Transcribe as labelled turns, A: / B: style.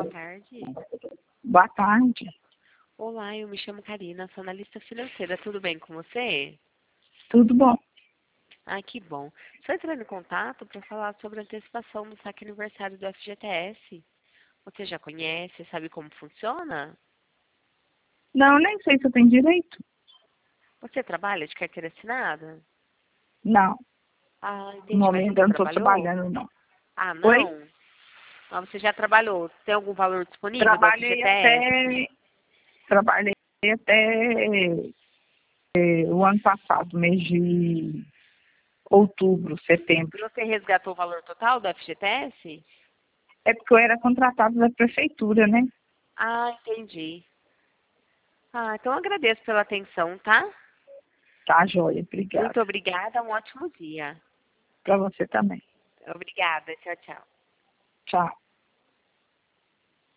A: boa tarde.
B: Boa tarde.
A: Olá, eu me chamo Karina, sou analista financeira. Tudo bem com você?
B: Tudo bom?
A: Ai, que bom. Estou entrando em contato para falar sobre a antecipação do saque aniversário do FGTS. Você já conhece, sabe como funciona?
B: Não, nem sei se eu tenho direito.
A: Você trabalha de carteira assinada?
B: Não,
A: Ah,
B: no
A: entendi. Mas
B: momento
A: nunca
B: eu não estou
A: trabalhou?
B: trabalhando, não.
A: Ah,
B: Oi?
A: não? Ah, você já trabalhou. Tem algum valor disponível do
B: Trabalhei
A: FGTS?
B: até, trabalhei até o ano passado, mês de outubro, setembro.
A: E você resgatou o valor total do FGTS?
B: É porque eu era contratada da prefeitura, né?
A: Ah, entendi. Ah, então eu agradeço pela atenção, tá?
B: Tá, joia. Obrigada.
A: Muito obrigada, um ótimo dia.
B: Para você também.
A: Obrigada, tchau, tchau.
B: Tchau.